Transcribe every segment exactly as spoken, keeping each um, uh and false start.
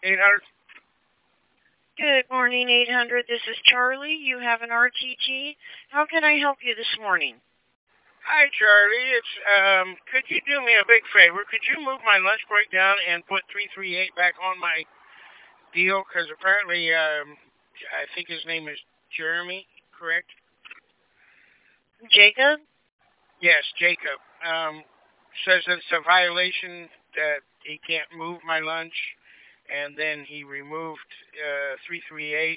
eight hundred. Good morning, eight hundred. This is Charlie. You have an R T G. How can I help you this morning? Hi, Charlie. It's um. Could you do me a big favor? Could you move my lunch break down and put three three eight back on my deal? Because apparently, um, I think his name is Jeremy. Correct? Jacob? Yes, Jacob. Um, says that it's a violation that he can't move my lunch, and then he removed uh three three eight.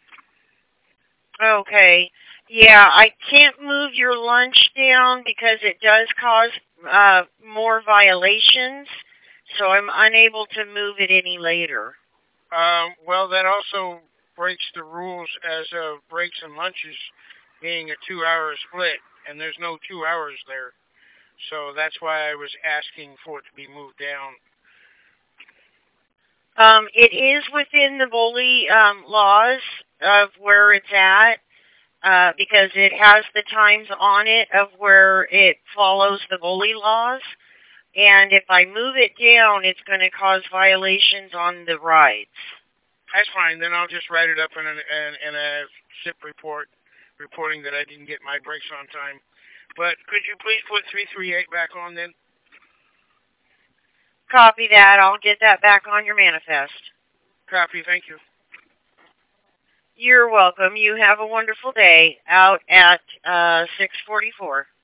Okay. Yeah, I can't move your lunch down because it does cause uh, more violations, so I'm unable to move it any later. Um, well, that also breaks the rules as of breaks and lunches being a two-hour split, and there's no two hours there. So that's why I was asking for it to be moved down. Um, it is within the bully um, laws of where it's at. Uh, because it has the times on it of where it follows the bully laws. And if I move it down, it's going to cause violations on the rides. That's fine. Then I'll just write it up in a, in, in a S I P report reporting that I didn't get my breaks on time. But could you please put three three eight back on then? Copy that. I'll get that back on your manifest. Copy. Thank you. You're welcome. You have a wonderful day out at uh, six forty-four.